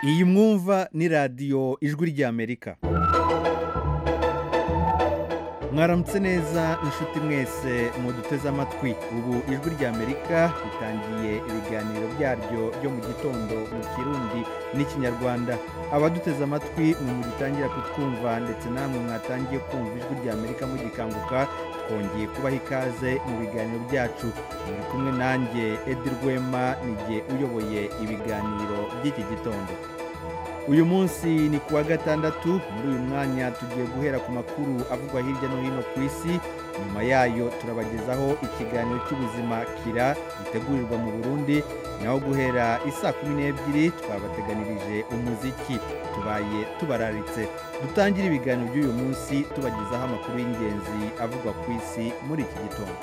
iyi mwumva ni radiyo ijwi ry'Amerika. Mwaramutse neza inshuti mwese muduteze amatwi. Ubu ijwi ry'Amerika ritangiye ibiganiro byaryo byo mu gitondo mu Kirundi n'Ikinyarwanda. Abaduteze amatwi mwe mugitangira kutwumva ndetse namwe mwatangiye kumva ijwi ry'Amerika mugikanguka, twongeye kubaha ikaze mu biganiro byacu. Muri kumwe nanjye Edi Rwema nijye uyoboye ibiganiro by'iki gitondo. Uyu munsi ni kuwa gatandatu. Muri uyu mwanya tugiye guhera ku makuru avugwa hirya no hino ku isi. Nyuma yayo turabagezaho ikiganiro cy'ubuzima kira gitegurirwa mu Burundi, naho guhera isaa 12 twabateganirije umuziki. Tubaye tubararitse dutangira ibiganiro by'uyu munsi tubagezaho amakuru y'ingenzi avugwa ku isi muri iki gitondo.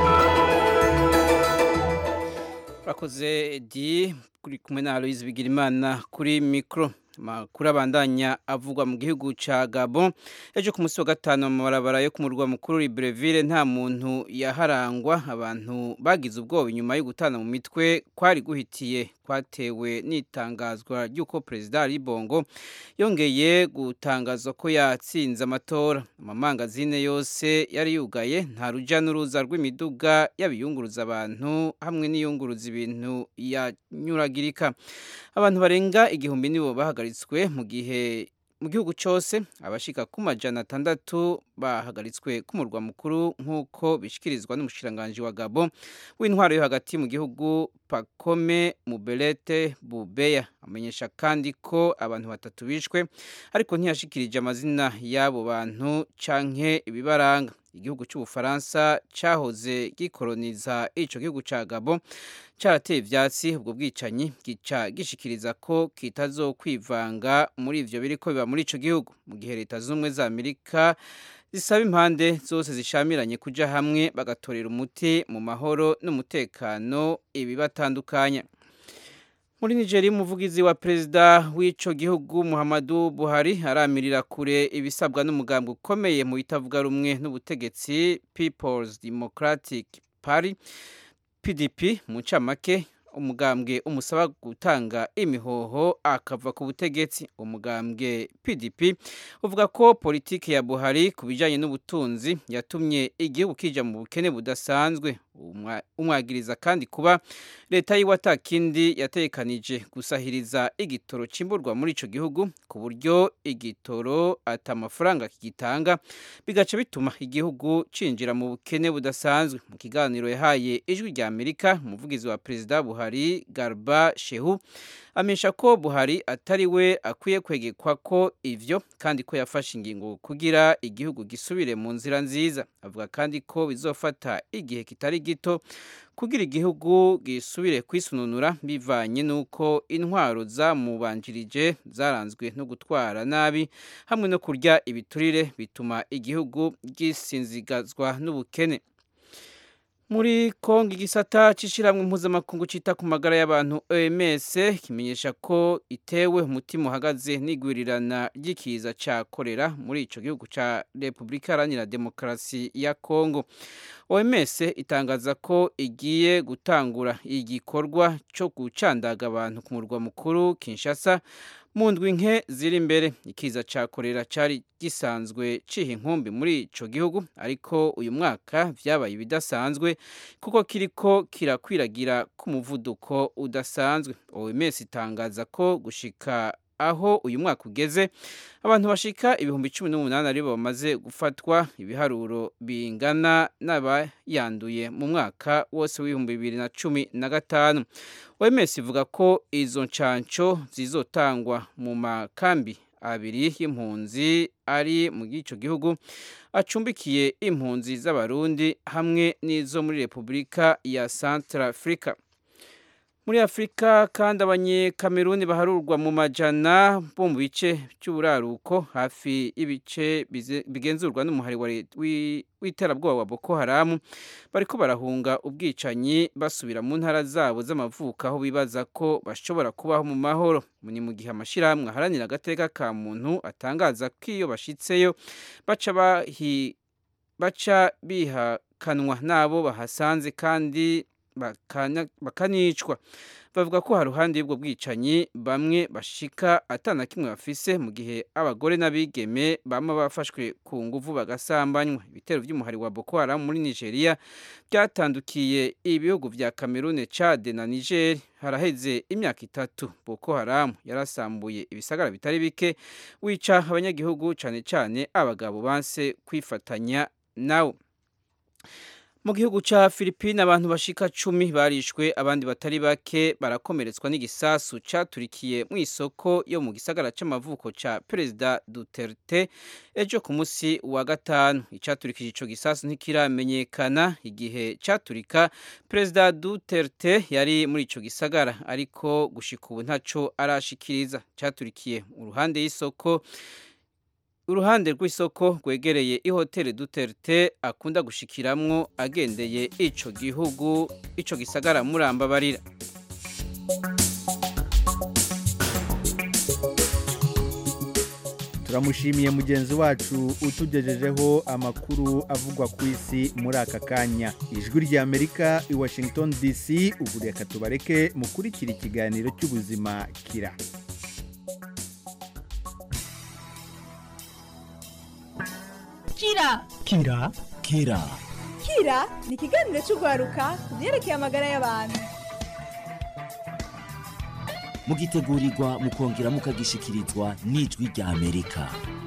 Bakoze Edi kuri kumwe na Aloise Bigirimana kuri mikro. Makuru abandanya avugwa mu gihugu ca Gabon. Ejo ku munsi wa gatanu mu mabarabara yo ku murwa mukuru Libreville nta muntu yaharangwa. Abantu bagize ubwoba inyuma yo gutana mu mitwe kwari guhitiye kwatewe n'itangazwa ry'uko Perezida Ali Bongo yongeye gutangaza ko yatsinze amatora. Amamangazine yose yari yugaye, nta ruja n'uruza rw'imiduga y'abiyunguruza abantu hamwe n'iyunguruza ibintu yanyuragirika. Abantu barenga igihumbi nibo bahagaritswe mu gihugu cyose. Abashika ku majana 600 bahagaritswe ku murwa mukuru nk'uko bishikirizwa n'umushiranganje wa Gabon w'intwaro yo hagati mu gihugu Pakome Mubelete Bubeya. Amenyesha kandi ko abantu 3 bishwe ariko ntiyashikirije amazina y'abo bantu canke ibibaranga. Igihugu cy'Ubufaransa cyahoze gikoloniza ico gihugu ca Gabon cyarateye ivyatsi ubwo bwicanyi, gica gishikiriza ko kitazokwivanga muri ivyo biriko biba muri ico gihugu, mu gihe leta z'ubumwe za Amerika zisaba impande zose zishamiranye kuja hamwe bagatorera umuti mu mahoro n'umutekano ibibatandukanya. Muri Nigeria umuvugizi wa perezida w'ico gihugu Muhammadu Buhari aramirira kure ibisabwa n'umugambi ukomeye mu bitavuga rumwe n'ubutegetsi People's Democratic Party PDP mu ncamake, umugambwe umusaba gutanga imihoho akava ku butegetsi. Umugambwe PDP uvuga ko politiki ya Buhari kubijanye n'ubutunzi yatumye igihugu kija mu bukene budasanzwe. Umwagiriza kandi kuba leta yiwe atakindi yatekanije gusahiriza igitoro cimburwa muri ico gihugu ku buryo igitoro atamafaranga kigitanga, bigaca bituma igihugu cinjira mu bukene budasanzwe. Mu kiganiro yahaye ijwi rya Amerika, umuvugizi wa perezida Buhari Garba Shehu amenyesha ko Buhari atari we akwiye kwegekwa ko ivyo kandi ko yafashe ingingo kugira igihugu gisubire mu nzira nziza. Avuga kandi ko bizofata igihe kitari gito kugira igihugu gisubire kwisununura bivanye nuko intwaro zamubanjirije zaranzwe no gutwara nabi hamwe no kurya ibiturire bituma igihugu gisinzigazwa n'ubukene. Muri Kongo igisata cishiramwe mpuzamakungu cita ku magara y'abantu OMS kimenyesha ko itewe umutima uhagaze n'igwirirana ry'ikiza ca kolera muri ico gihugu ca Republika Iharanira Demokarasi ya Kongo. OMS itangaza ko igiye gutangura igikorwa cyo gucandaga abantu ku murwa mukuru Kinshasa mu ndwi nke ziri imbere. Ikiza ca kolera cari gisanzwe ciha inkumbi muri ico gihugu, ariko uyu mwaka vyabaye bidasanzwe kuko kiriko kirakwiragira ku muvuduko udasanzwe. OMS itangaza ko gushika aho uyu mwaka ugeze abantu bashika 18,000 ari bamaze gufatwa, ibiharuro bingana n'abayanduye mu mwaka wose w'2015. OMS ivuga ko izo ncanco zizotangwa mu makambi abiri y'impunzi ari mu gico gihugu acumbikiye impunzi z'abarundi hamwe n'izo muri Republika ya Centrafrica. Muri Afrika kandi abanyekameruni baharurwa mu majana bo mu bice cy'uburaruko hafi ibice bigenzurwa n'umuhari w'iterabwoba wa Boko Haram bariko barahunga ubwicanyi basubira mu ntara zabo z'amavuko aho bibaza ko bashobora kubaho mu mahoro. Ni mu gihe amashirahamwe aharanira agateka ka muntu atangaza ko iyo bashitseyo baca bihakanwa nabo bahasanze kandi bakanicwa. bavuga ko haruhande y'ubwo bwicanyi bamwe bashika atana kimwe bafise mu gihe abagore n'abigeme bama bafashwe ku nguvu bagasambanywa. Ibitero vy'umuhari wa Boko Haram muri Nigeria byatandukiye ibihugu vya Cameroon, Chad na Niger. Haraheze imyaka 3 Boko Haram yarasambuye ibisagara bitari bike, wica abanyagihugu cane cane abagabo banse kwifatanya nawo. Mu gihugu ca Philippines abantu bashika 10 barishwe, abandi batari bake barakomeretswa n'igisasu caturikiye mu isoko yo mu gisagara c'amavuko ca Perezida Duterte ejo ku musi wa gatanu. Icaturikije ico gisasu ntikiramenyekana igihe caturika. Perezida Duterte yari muri ico gisagara ariko gushika ubu ntaco arashikiriza. Caturikiye uruhande rw'isoko rwegereye ihoteli Duterte akunda gushikiramwo agendeye ico gisagara Murambabarira. Turamushimiye mugenzi wacu utugejejeho amakuru avugwa ku isi muri aka kanya. Ijwi rya Amerika i Washington DC. Ubu reka tubareke mukurikira ikiganiro cy'ubuzima kira. Kira ni ikiganiro cy'urwaruka ku byerekeye amagara y'abantu. Mugitegurirwa mukongera mukagishikirizwa n'Ijwi rya Amerika.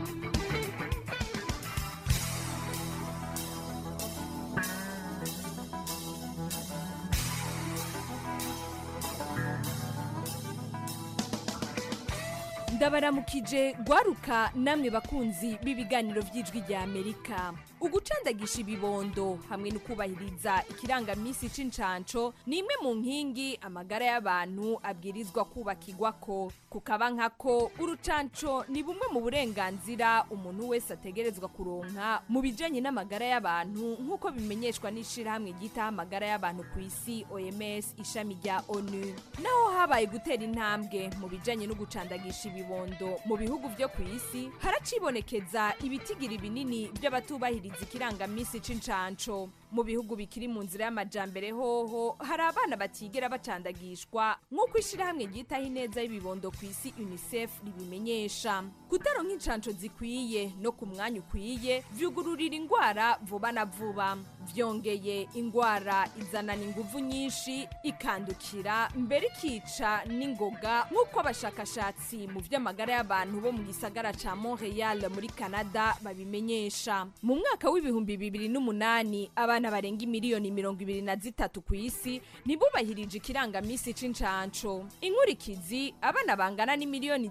Ndabaramukije gwaruka namwe bakunzi b'ibiganiro by'Ijwi rya Amerika. Ugucandagisha ibibondo hamwe no kubahiriza ikirangamisi c'incanco ni imwe mu nkingi amagara y'abantu abwirizwa kubakirwako. Kukaba nkako urucanco ni bumwe mu burenganzira umuntu wese ategerezwa kuronka mu bijanye n'amagara y'abantu nk'uko bimenyeshwa n'ishirahamwe ryita amagara y'abantu ku isi OMS ishami rya ONU. Naho habaye gutera intambwe mu bijanye no gucandagisha ibibondo mu bihugu byo ku isi, haracibonekeza ibitigiri binini by'abatubahiriza ikirangamisi c'incanco. Mu bihugu bikiri mu nzira y'amajambere hoho hari abana batigera bacandagishwa nk'uko ishirahamwe ryitaho ineza y'ibibondo ku isi UNICEF ribimenyesha. Kutaronka incanco zikwiye no ku mwanya ukwiye vyugururira ingwara vuba na vuba. Vyongeye ingwara izanana inguvu nyinshi, ikandukira mbere ikica n'ingoga nk'uko abashakashatsi mu vy'amagara y'abantu bo mu gisagara ca Montreal muri Canada babimenyesha. Mu mwaka w'ibihumbi 2008 abana barenga miliyoni 23 ku isi ntibubahirije ikirangamisi c'incanco. Inkurikizi, abana bangana ni miliyoni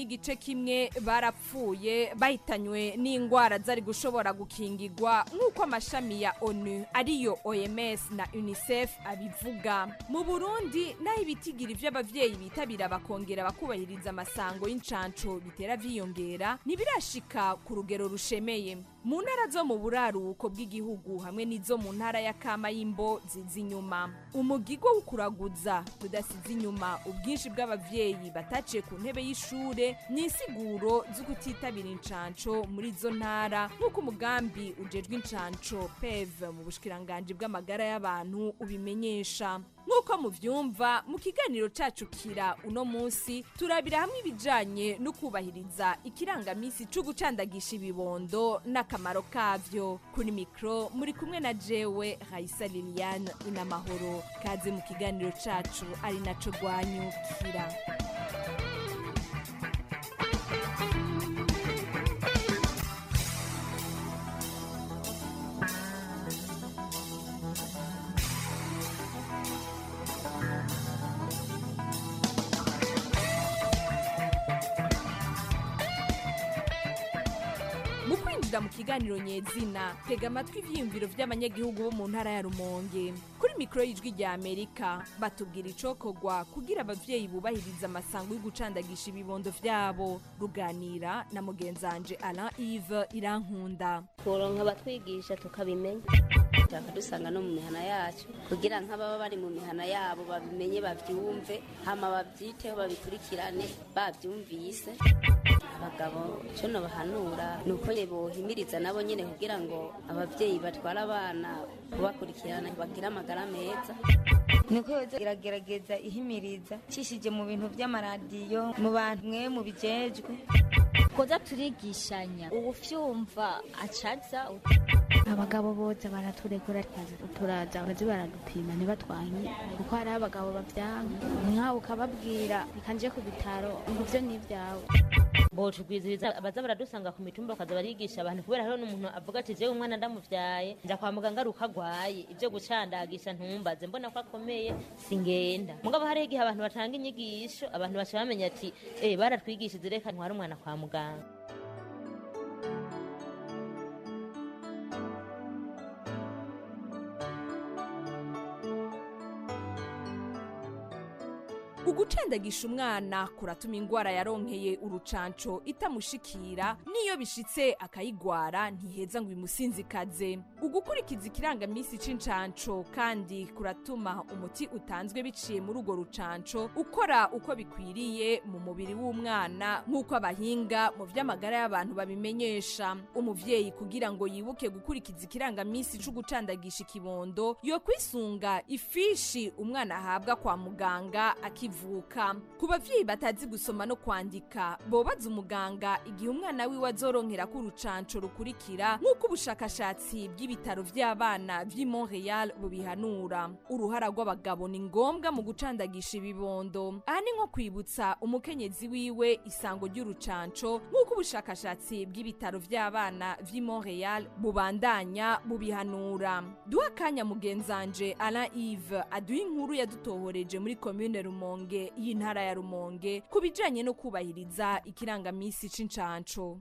2.1 barapfuye bahitanywe n'ingwara zari gushobora gukingirwa nk'uko amashami ya ONU ariyo OMS na UNICEF abivuga. Mu Burundi naho ibitigiri vy'abavyeyi bitabira bakongera bakubahiriza amasango y'incanco bitera vyiyongera, ntibirashika ku rugero rushemeye. Mu ntara zo mu buraruko bw'igihugu hamwe n'izo mu ntara ya Kamayimbo zizi inyuma. Umugigo w'ukuraguza tudasize inyuma ubwinshi bw'abavyeyi bataciye ku ntebe y'ishure n'isiguro zo kutitabira incanco muri zo ntara nk'uko umugambi ujejwe incanco PEV mu bushikiranganje bw'amagara y'abantu ubimenyesha. Nk'uko muvyumva mu kiganiro cacu kira uno munsi turabira hamwe ibijanye no kubahiriza ikirangamisi cyo gucandagisha ibibondo n'akamaro kavyo. Kuri mikro muri kumwe na jewe Raisa Liliane Inamahoro. Kaze mu kiganiro cacu ari naco gwanyukira. Mu kiganiro nyezina tega amatwi ivyiyumviro vy'abanyagihugu bo mu ntara ya Rumonge. Kuri mikro y'Ijwi rya Amerika batubwira icokogwa kugira abavyeyi bubahiriza amasango yo gucandagisha ibibondo vyabo. Ruganira na mugenzanje Alain Yves Irankunda. Koronka batwigisha tukabimenya bakadusanga no mu mihana yacu kugira nk'ababa bari mu mihana yabo babimenye bavyumve hama bavyiteho babikurikirane bavyumvise. abagabo cyo bahanura nuko bohimiriza nabo nyene kugira ngo abavyeyi batwara abana kubakurikirana bagira amagara meza. niko iragerageza ihimiriza cishije mu bintu by'amaradiyo mu bantu mwe mu bijejwe koza turigishanya ubufyumva acaza abagabo boza baraturekura turaza baradupima ntibatwanye kuko hari abagabo bavyanka nkaho ukababwira ikanje ku bitaro ngo vyo n'ivyawe botugwiziza abaza baradusanga ku mitumba bakaza barigisha abantu kubera hariho n'umuntu avuga ati jewe umwana ndamuvyaye nja kwa muganga aruka agwaye ivyo gucandagisha ntumbaze mbona ko akomeye singenda mugabo hari igihe abantu batanga inyigisho abantu baca bamenya ati baratwigishije reka ntwara umwana kwa muganga. Ugucandagisha umwana kuratuma ingwara yaronkeye urucanco itamushikira niyo bishitse akayigwara ntiheza ngo imusinzikaze. Ugukurikiza ikirangamisi c'incanco kandi kuratuma umuti utanzwe biciye muri urwo rucanco ukora uko bikwiriye mu mubiri w'umwana nk'uko abahinga mu vy'amagara y'abantu babimenyesha. Umuvyeyi kugira ngo yibuke gukurikiza ikirangamisi c'ugucandagisha ikibondo yo kwisunga ifishi umwana ahabwa kwa muganga akivuka. Ku bavyeyi batazi gusoma no kwandika bobaza umuganga igihe umwana wiwe azoronkera ku rucanco rukurikira nk'uko ubushakashatsi bw'ibitaro vy'abana vy'i Montreal bubihanura. Uruhara rw'abagabo ni ngombwa mu gucandagisha ibibondo. Aha ni nko kwibutsa umukenyezi wiwe isango ry'urucanco nk'uko ubushakashatsi bw'ibitaro vy'abana vy'i Montreal bubandanya bubihanura. Duha akanya mugenzanje Alain Yves aduha inkuru yadutohoreje muri commune Rumonge y'intara ya Rumonge kubijanye no kubahiriza ikirangamisi c'incanco.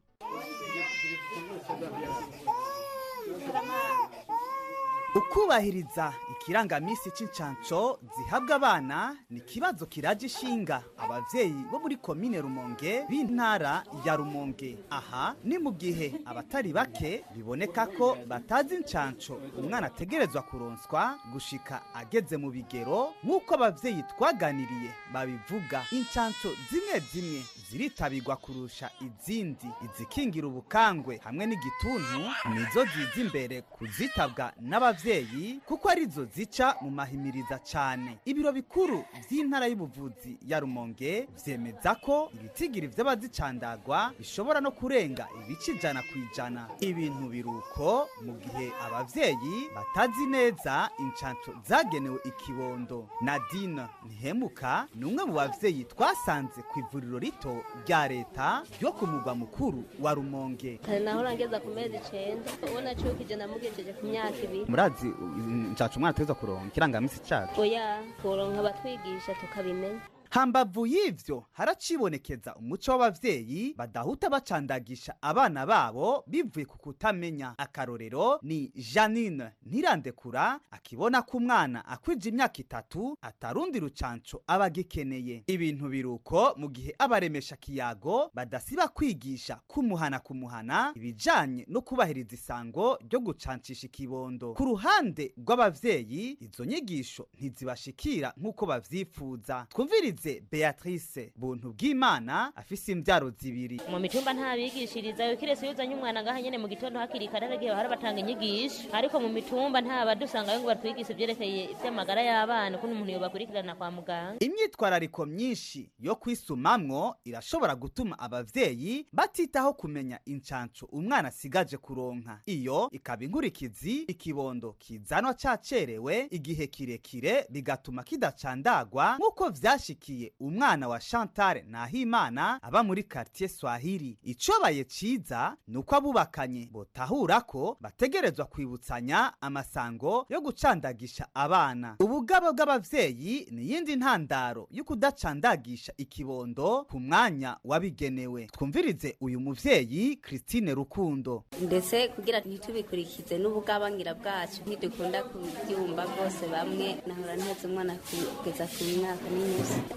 Ukubahiriza ikirangamisi c'incanco zihabwa abana ni kibazo kiraje ishinga abavyeyi bo muri komine Rumonge b'intara ya Rumonge. Aha ni mu gihe abatari bake biboneka ko batazi incanco umwana ategerezwa kuronswa gushika ageze mu bigero nk'uko abavyeyi twaganiriye babivuga. Incanco zimwe zimwe ziritabirwa kurusha izindi, izikingira ubukangwe hamwe n'igituntu nizo ziza imbere kuzitabwa n'abavyeyi kuko arizo zica mu mahimiriza cane. Ibiro bikuru vy'intara y'ubuvuzi ya Rumonge vyemeza ko ibitigiri vy'abazicandagwa bishobora no kurenga ibice 100%. Ibintu biruko mu gihe abavyeyi batazi neza incanco zagenewe ikibondo. Nadine Ntihemuka ni umwe mu bavyeyi twasanze ku ivuriro rito rya leta ryo ku mugwa mukuru wa Rumonge. Nahora ngeza ku mezi 9 ubona cyo kigenda mugejeje ku myaka 2. Murazi incanco umwana ateza kuronka kirangamisi cacu. Oya kuronka batwigisha tukabimenya. Hambavu y'ivyo haracibonekeza umuco w'abavyeyi badahuta bacandagisha abana babo bivuye ku kutamenya. Akarorero ni Janine Ntirandekura akibona ko umwana akwije imyaka 3 atarundi rucanco abagikeneye. Ibintu biruko mu gihe abaremesha kiyago badasiba kwigisha kumuhana ibijanye no kubahiriza isango ryo gucancisha ikibondo. Ku ruhande rw'abavyeyi izo nyigisho ntizibashikira nk'uko bavyifuza. Twumvirize Beatrice Buntu bw'Imana afise imvyaro 2. Mu mitumba nta bigishiriza yo kirese yuzanye umwana ngaha nyene mu gitondo hakiri kare gihe bahara batanga inyigisho ariko mu mitumba nta badusanga yo ngo batwigishe byerekeye ivy'amagara y'abana kuno umuntu yo bakurikirana kwa muganga. Imyitwarariko myinshi yo kwisumamwo irashobora gutuma abavyeyi batitaho kumenya incanco umwana sigaje kuronka. Iyo ikaba inkurikizi ikibondo kizanwa cacerewe igihe kirekire bigatuma kidacandagwa nkuko vyashiki umwana wa Chantal Nahimana aba muri quartier Swahili. Icobaye ciza nuko abubakanye botahura ko bategerezwa kwibutsanya amasango yo gucandagisha abana. Ubugabo bw'abavyeyi ni yindi ntandaro yo kudacandagisha ikibondo ku mwanya wabigenewe. Twumvirize uyu muvyeyi Christine Rukundo. Ndetse kugira ntitubikurikize n'ubugabangira bwacu ntidukunda kubyumva bwose bamwe nahora nteze umwana kugeza ku myaka n'imisi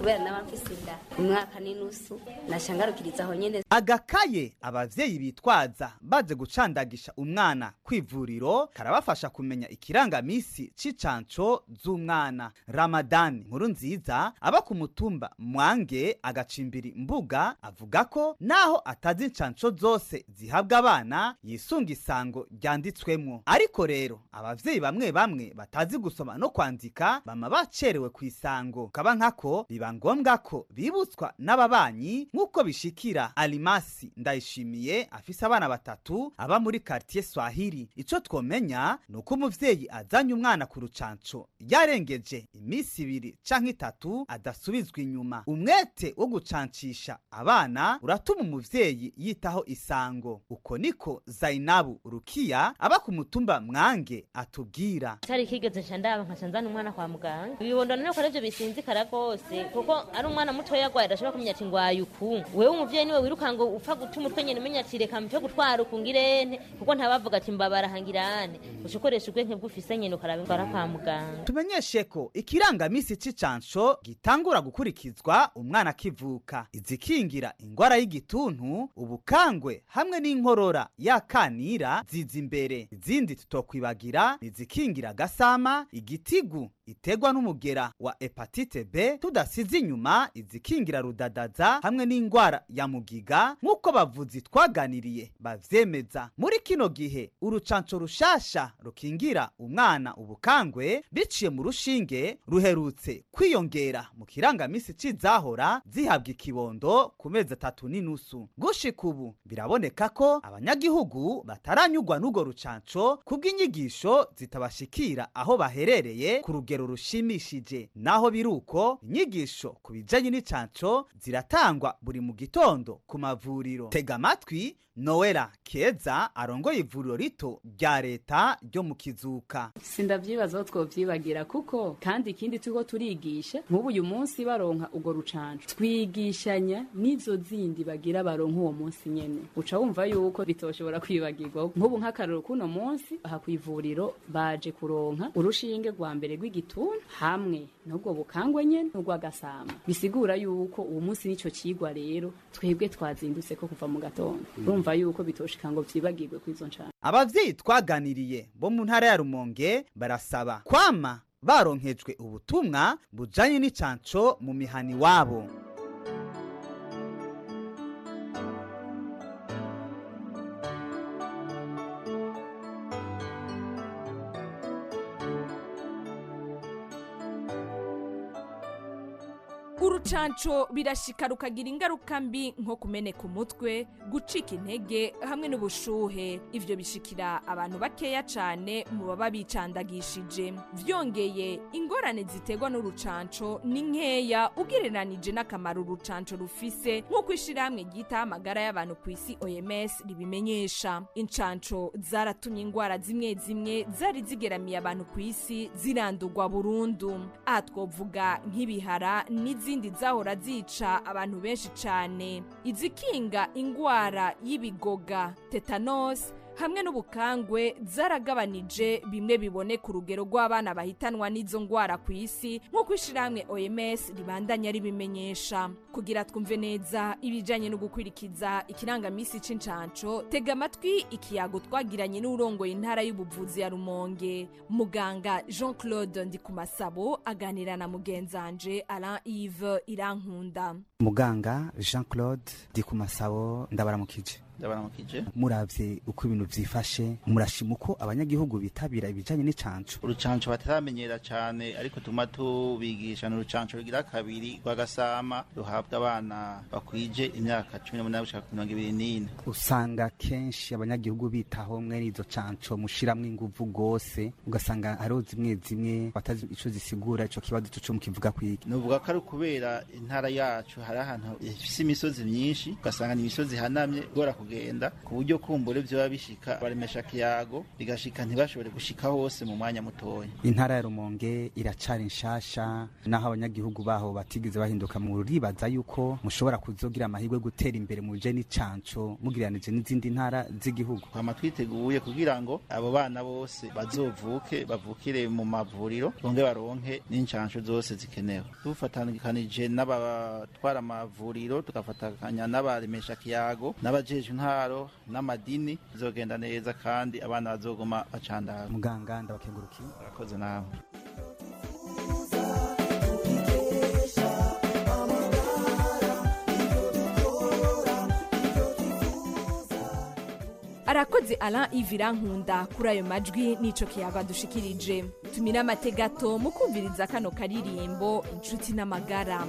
kubera n'abamfise inda umwaka n'inusu nashangarukiriza aho nyene. Agakaye abavyeyi bitwaza baje gucandagisha umwana kw'ivuriro karabafasha kumenya ikirangamisi c'icanco z'umwana. Ramadani nkuru nziza aba ku mutumba Mwange agacimbiri Mbuga avuga ko naho atazi incanco zose zihabwa abana yisunga isango ryanditswemwo, ariko rero abavyeyi bamwe bamwe batazi gusoma no kwandika bama bacerewe ku isango, kaba nkako biba ngombwa ko bibutswa n'ababanyi nk'uko bishikira Alimasi Ndayishimiye afise abana batatu aba muri quartier Swahili. Ico twomenya nuko umuvyeyi azanye umwana ku rucanco yarengeje imisi 2 canke 3 adasubizwa inyuma. Umwete wo gucancisha abana uratuma umuvyeyi yitaho isango. Uko niko Zainabu Rukiya aba ku mutumba Mwange atubwira. Tari kigeze chandaba nkasanzana umwana kwa muganga. Ibibondo none ko arivyo bisinzikara gose kuko ari umwana muto yagwaye adashobora kumenya ati ngwaye uku. Wewe umuvyeyi niwe wiruka ngo upfa gutuma utwenye menya ati reka mpe gutwara ukungirene kuko ntabavuga ati mbabara hangirane. Ushikoresha ubwenge bw'ufise nyene ukarabe ngwara kwa muganga. Tumenyeshe ko ikirangamisi c'icanco gitangura gukurikizwa umwana kivuka. Izikingira ingwara y'igituntu, ubukangwe hamwe n'inkorora yakanira ziza imbere. Izindi tutokwibagira izikingira gasama, igitigu itegwa n'umugera wa hepatite B, tudasize inyuma izikingira rudadaza hamwe n'ingwara ya mugiga nk'uko bavuzi twaganiriye bavyemeza. Muri kino gihe urucanco rushasha rukingira umwana ubukangwe biciye mu rushinge ruherutse kwiyongera mu kirangamisi c'izahora zihabwa ikibondo ku mezi 3 n'inusu. Gushika ubu biraboneka ko abanyagihugu bataranyugwa n'ugo rucanco kubw'inyigisho zitabashikira aho baherereye ku rugero rushimishije. Naho biruko inyigisho kubijanye n'icanco ziratangwa buri mu gitondo ku mavuriro. Tega amatwi Noela Keza arongoye ivuriro rito rya leta ryo mu Kizuka. Sindavyibaza aho twovyibagira kuko kandi ikindi tuko turigisha nk'ubu uyu munsi baronka ugo rucanco twigishanya n'izo zindi bagira baronka uwo munsi nyene. Uca wumva yuko bitoshobora kwibagirwa. Nk'ubu nk'akarero kuno munsi aha kw'ivuriro baje kuronka urushinge rwa mbere rw'igituntu hamwe n'ubwo bukangwe nyene n'ubwo agasama. Bisigura yuko uwo munsi nico cigwa rero twebwe twazindutse ko kuva mu gatondo. Urumva yuko bitoshika ngo vyibagirwe kwizo ncana. Abavyeyi twaganiriye bo mu ntara ya Rumonge barasaba kwama baronkejwe ubutumwa bujanye n'icanco mu mihani wabo. Urucanco birashika rukagira ingaruka mbi nko kumeneka umutwe, gucika intege hamwe n'ubushuhe. Ivyo bishikira abantu bakeya cane mu baba bicandagishije. Vyongeye ingorane zitegwa n'urucanco ni nkeya ugereranije n'akamaro urucanco rufise nk'uko ishirahamwe ryita amagara y'abantu ku isi OMS ribimenyesha. Incanco zaratumye ingwara zimwe zimwe zari zigeramiye abantu ku isi zirandurwa burundu. Aha twovuga nk'ibihara n'izindi zahora zica abantu benshi cane. Izikinga ingwara y'ibigoga, tetanus hamwe n'ubukangwe zaragabanije bimwe bibone ku rugero rw'abana bahitanwa n'izo ngwara ku isi nk'uko ishirahamwe OMS ribandanya ribimenyesha. Kugira twumve neza ibijanye no gukwirikiza ikirangamisi c'incanco, tega amatwi ikiyago twagiranye n'urongoye intara y'ubuvuzi ya Rumonge, muganga Jean-Claude Ndikumasabo aganira na mugenzanje Alain Yves Irankunda. Muganga Jean-Claude Ndikumasabo ndabaramukije. Muravye uko ibintu vyifashe murashima uko abanyagihugu bitabira ibijanye n'icanco. Urucanco bataramenyera cane ariko tuma tubigisha n'urucanco rugira kabiri rwagasama ruhabwa abana bakwije imyaka 18 gushika 24. Usanga kenshi abanyagihugu bitaho mwene izo canco mushiramwe inguvu gose ugasanga hariho zimwe zimwe batazi ico zisigura. Ico kibazo cyo mukivuga kwiki? Nuvuga ko ari kubera intara yacu hari ahantu ifise imisozi myinshi ugasanga ni imisozi hanamye gora kugenda ku buryo kumbure vyoba bishika baremesha kiyago bigashika ntibashobore gushika hose mu mwanya mutoya. Intara ya Rumonge iracari nshasha naho abanyagihugu baho batigeze bahinduka mu ribaza yuko mushobora kuzogira amahirwe gutera imbere mu je n'icanco mugiranije n'izindi ntara z'igihugu. Kwama twiteguye kugira ngo abo bana bose bazovuke bavukire mu mavuriro bonge baronke n'incanco zose zikenewe. Dufatanikanije n'abatwara amavuriro tugafatakanya n'abaremesha kiyago n'abajeje intaro n'amadini bizogenda neza kandi abana bazoguma bacandara. Muganga ndabakengurukiye. Urakoze nawe. Arakoze Alain Ivirankunda kuri ayo majwi nico kiyaga dushikirije. Tumira amategato mu kumviriza kano karirimbo inshuti n'amagara.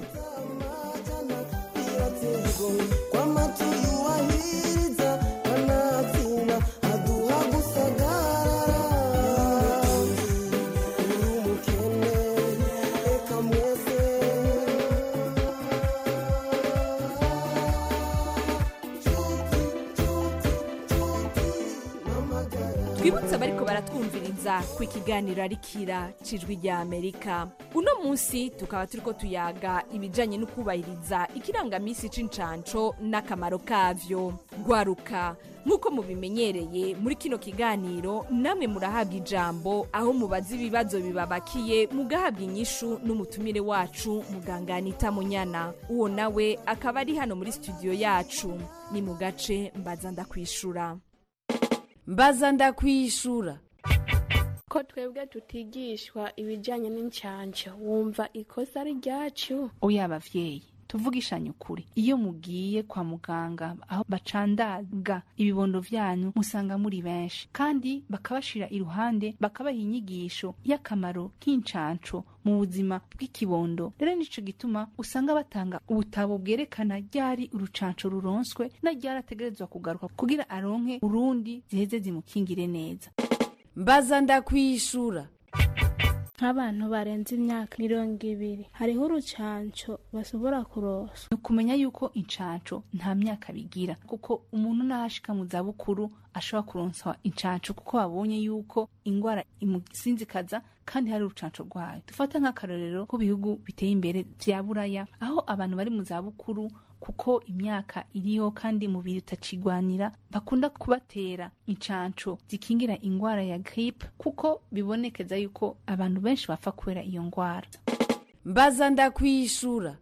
Twibutsa bariko baratwumviriza ku ikiganiro arikira cijwi rya Amerika. Uno munsi tukaba turiko tuyaga ibijanye no kubahiriza ikirangamisi c'incanco n'akamaro kavyo. Gwaruka nkuko mubimenyereye muri kino kiganiro namwe murahabwa ijambo aho mubaza ibibazo bibabakiye mugahabwa inyishu n'umutumire wacu muganga Anita Munyana. Uwo nawe akaba ari hano muri studio yacu. Ni mu gace mbaza ndakwishura. Mbaza ndakwishura. Ko twebwe tutigishwa ibijanye n'incanco wumva ikosa ari ryacu? Oya bavyeyi tuvugishanye ukuri, iyo mugiye kwa muganga aho bacandaga ibibondo vyanyu musanga muri benshi kandi bakabashira iruhande bakabaha inyigisho y'akamaro k'incanco mu buzima bw'ikibondo. Rero nico gituma usanga batanga ubutabo bwerekana ryari urucanco ruronswe na ryari ategerezwa kugaruka kugira aronke urundi ziheze zimukingire neza. Mbaza ndakwishura. Nk'abantu barenze imyaka 20 hariho urucanco bashobora kuronsa. Nukumenya yuko incanco nta myaka bigira kuko umuntu nahashika mu zabukuru ashobora kuronsa incanco kuko babonye yuko ingwara imusinzikaza kandi hari urucanco rwayo. Dufata nk'akarorero ku bihugu biteye imbere vya Buraya aho abantu bari mu zabukuru kuko imyaka iriho kandi mubiri utacigwanira bakunda kubatera incanco zikingira ingwara ya grippe kuko bibonekeza yuko abantu benshi bapfa kubera iyo ngwara. Mbaza ndakwishura.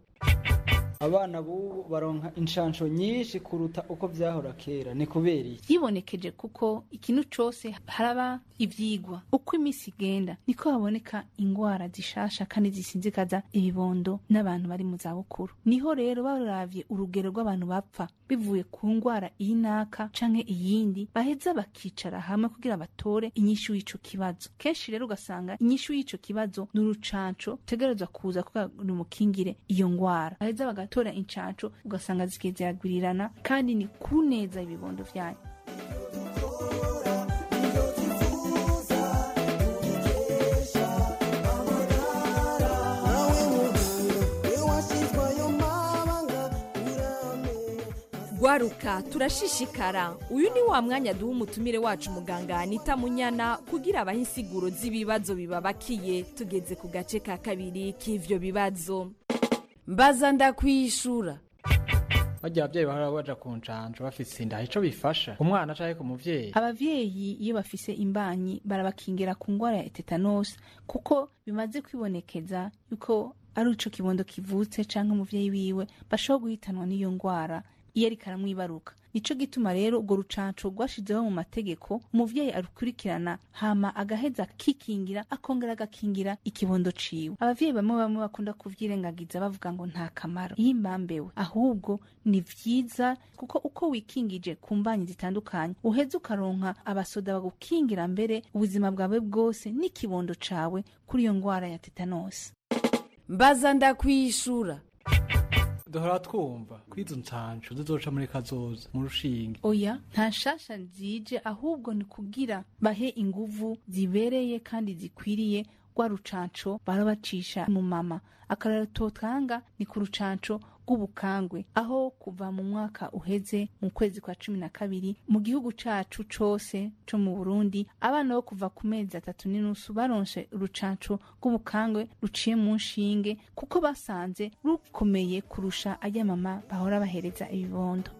Abana bubu baronka incanco nyinshi kuruta uko vyahora kera, ni kubera iki? Yibonekeje kuko ikintu cose haraba ivyigwa uko imisi igenda niko haboneka ingwara zishasha kandi zisinzikaza ibibondo n'abantu bari mu zabukuru. Niho rero baravye urugero rw'abantu bapfa bivuye ku ngwara inaka canke iyindi baheza bakicara hamwe kugira batore inyishu y'ico kibazo. Kenshi rero ugasanga inyishu y'ico kibazo n'urucanco tegerezwa kuza kugira rumukingire iyo ngwara. Baheza bagatora incanco ugasanga zigezeragwirirana kandi ni kuneza ibibondo vyanyu. Gwaruka turashishikara. Uyu ni wa mwanya duha umutumire wacu muganga Anita Munyana kugira abahe insiguro z'ibibazo bibabakiye. Tugeze ku gace ka kabiri k'ivyo bibazo. Mbaza ndakwishura. Bajya abavyeyi bahora baja ku ncanco bafise inda ico bifasha umwana canke ku muvyeyi. Abavyeyi iyo bafise imbanyi barabakingira ku ngwara ya tetanus kuko bimaze kwibonekeza yuko ari ico kibondo kivutse canke umuvyeyi wiwe bashobora guhitanwa n'iyo ngwara iyo ariko aramwibaruka. Nico gituma rero urwo rucanco rwashizeho mu mategeko umuvyeyi arukurikirana hama agaheza kikingira akongera agakingira ikibondo ciwe. Abavyeyi bamwe bakunda kuvyirengagiza bavuga ngo nta kamaro yimbambewe, ahubwo ni vyiza kuko uko wikingije ku mbanyi zitandukanye uheza ukaronka abasoda bagukingira mbere ubuzima bwawe bwose n'ikibondo cawe kuri iyo ngwara ya tetanus. Mbaza ndakwishura. Duhora twumva kwizo ncanco zizoca muri kazoza mu rushinge. Oya nta shasha nzije ahubwo ni kugira bahe inguvu zibereye kandi zikwiriye rwa rucanco barabacisha mu mama. Akarero totanga ni ku rucanco bw'ubukangwe aho kuva mu mwaka uheze mu kwezi kwa 12 mu gihugu cacu cose co mu Burundi abana bo kuva ku mezi 3 baronse urucanco rw'ubukangwe ruciye mu nshinge kuko basanze rukomeye kurusha ajya mama bahora bahereza ibibondo.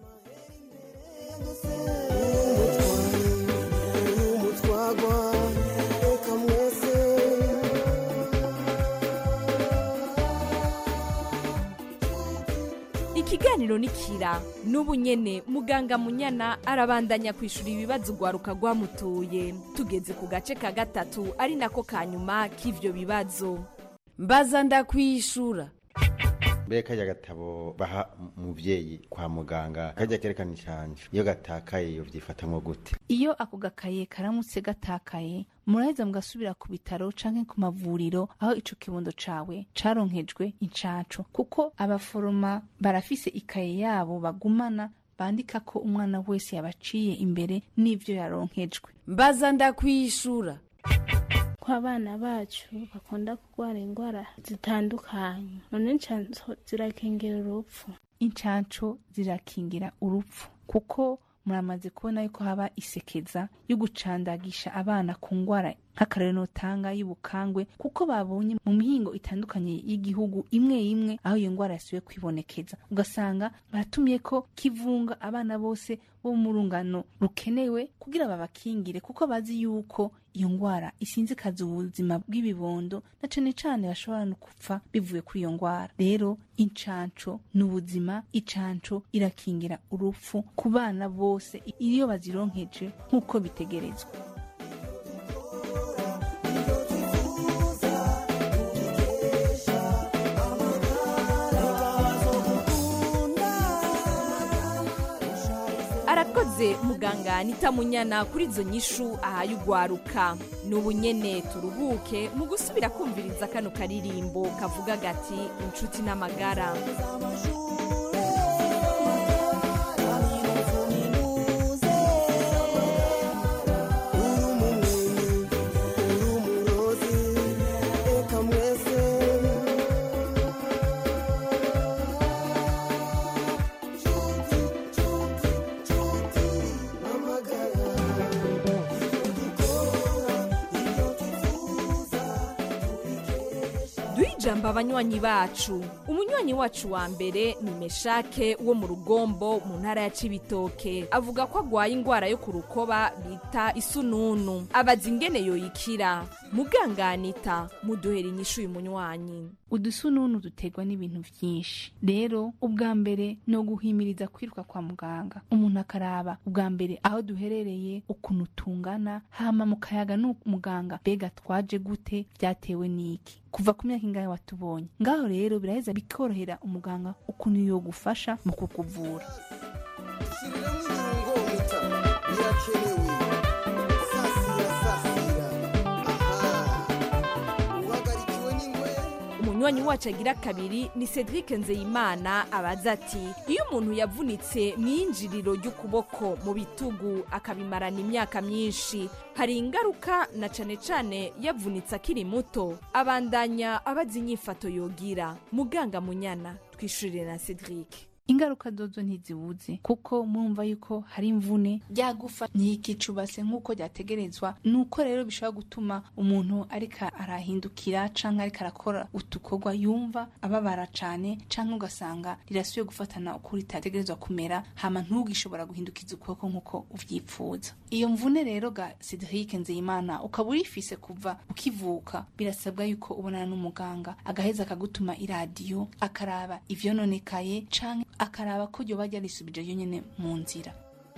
Ikiganiro nikira n'ubu nyene muganga Munyana arabandanya kwishura ibibazo ugwaruka rwamutuye. Tugeze ku gace ka gatatu ari nako kanyuma k'ivyo bibazo. Mbaza ndakwishura. Mbere kajya gatabo baha umuvyeyi kwa muganga kajya kerekana incanco iyo gatakaye yo vyifatamwo gute? Iyo ako gakaye karamutse gatakaye muraheza mugasubira ku bitaro canke ku mavuriro aho ico kibondo cawe caronkejwe incanco kuko abaforoma barafise ikaye yabo bagumana bandika ko umwana wese yabaciye imbere n'ivyo yaronkejwe. Mbaza ndakwishura. Kwa bana bacu bakunda kurwara ingwara zitandukanye none incanco zirakingira urupfu. Incanco zirakingira urupfu kuko muramaze kubona yuko haba isekeza yo gucandagisha abana ku ngwara nk'akarero notanga y'ubukangwe kuko babonye mu mihingo itandukanye y'igihugu imwe aho iyo ngwara yasubiye kwibonekeza ugasanga baratumye ko kivunga abana bose bo mu rungano rukenewe kugira babakingire kuko bazi yuko iyo ngwara isinzikaza ubuzima bw'ibibondo na cane cane bashobora no kupfa bivuye kuri iyo ngwara. Rero incanco n'ubuzima, icanco irakingira urupfu ku bana bose iyo bazironkeje nk'uko bitegerezwa. Arakoze muganga Anita Munyana kuri izo nyishu ahaye ugwaruka. N'ubu nyene turuhuke mu gusubira kumviriza kano karirimbo kavuga gati inshuti n'amagara. Duijamba abanywanyi bacu. Umunywanyi wacu wa mbere ni Meshake wo mu Rugombo mu ntara ya Cibitoke. Avuga ko agwaye ingwara yo kurukoba bita isununu. Abaza ingene yoyikira. Muganga Anita muduhera inyishu uyu munywanyi. Udusununu dutegwa n'ibintu vyinshi. Rero ubwa mbere no guhimiriza kwiruka kwa muganga. Umuntu akaraba ubwa mbere aho duherereye ukuntu tungana hama mukayaga n'umuganga bega twaje gute byatewe niki. Kuva ku myaka ingahe watubonye. Ngaho rero biraheza bikorohera umuganga ukuntu yo gufasha mu kukuvura. Umunywanyi wacu agira kabiri ni Cedric Nzeyimana abaza ati iyo umuntu yavunitse mwinjiriro ry'ukuboko mu bitugu akabimarana imyaka myinshi hari ingaruka na cane cane yavunitse akiri muto. Abandanya abaza inyifato yogira. Muganga Munyana twishurire na Cedric. Ingaruka zozo ntizibuze kuko murumva yuko hari imvune ryagufa ntikicubase nk'uko ryategerezwa nuko rero bishobora gutuma umuntu arika arahindukira canke arika arakora utukorwa yumva ababara cane canke ugasanga rirasubiye gufatana ukuri tategerezwa kumera hama ntugishobora guhindukiza ukuboko nk'uko uvyipfuza. Iyo mvune rero ga Cedric Nzeyimana ukaba urifise kuva ukivuka birasabwa yuko ubonana n'umuganga agaheza akagutuma iradiyo akaraba ivyononekaye canke akaraba ko ryo bajya risubije yonyene mu nzira.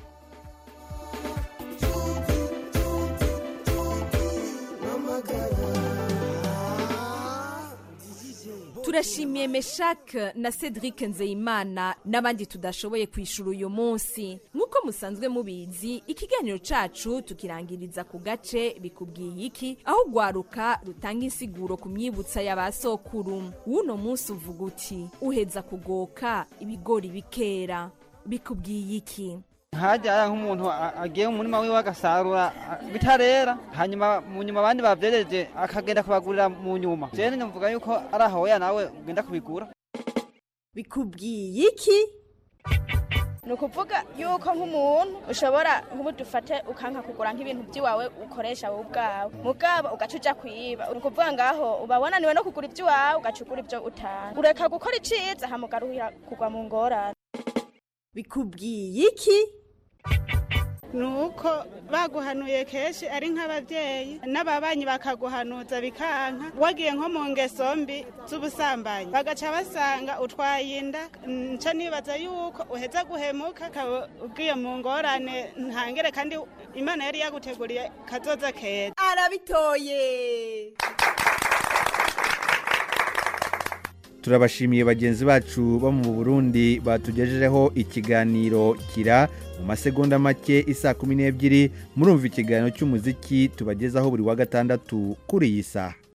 Turashimiye Meshake na Cedric Nzeyimana n'abandi tudashoboye kwishura uyu munsi. Nkuko musanzwe mubizi ikiganiro cacu tukirangiriza ku gace bikubwiye iki aho gwaruka rutanga insiguro ku myibutsa y'abasokuru. Uno munsi uvuga uti uheza kugoka ibigori bikera. Bikubwiye iki? hajya nk'umuntu agiye mu murima wiwe agasarura bitarera hanyuma mu nyuma abandi bavyereje akagenda kubagurira mu nyuma. Je nyumvuga yuko ari aho nawe ugenda kubigura. bikubwiye iki? ni ukuvuga yuko nk'umuntu ushobora nk'ubu dufate ukanka kugura nk'ibintu by'iwawe ukoresha wowe ubwawe mugabo ugaca uja kwiba ni ukuvuga ngaho uba wananiwe no kugura iby'iwawe ugaca ugura ibyo utanga ureka gukora iciza hamugaruhira kugwa mu ngorane. Bikubwiye iki? nuko baguhanuye kenshi ari nk'ababyeyi n'ababanyi bakaguhanuza bikanka wagiye nko mu ngeso mbi z'ubusambanyi bagaca basanga utwaye inda nca nibaza yuko uheza guhemuka ugiye mu ngorane ntangere kandi Imana yari yaguteguriye kazoza keza. Arabitoye. turabashimiye bagenzi bacu bo mu Burundi batugejejeho ikiganiro kira mu masegonda make isa 12 murumva ikiganiro cy'umuziki tubagezaho buri wa gatandatu kuri iyi saha.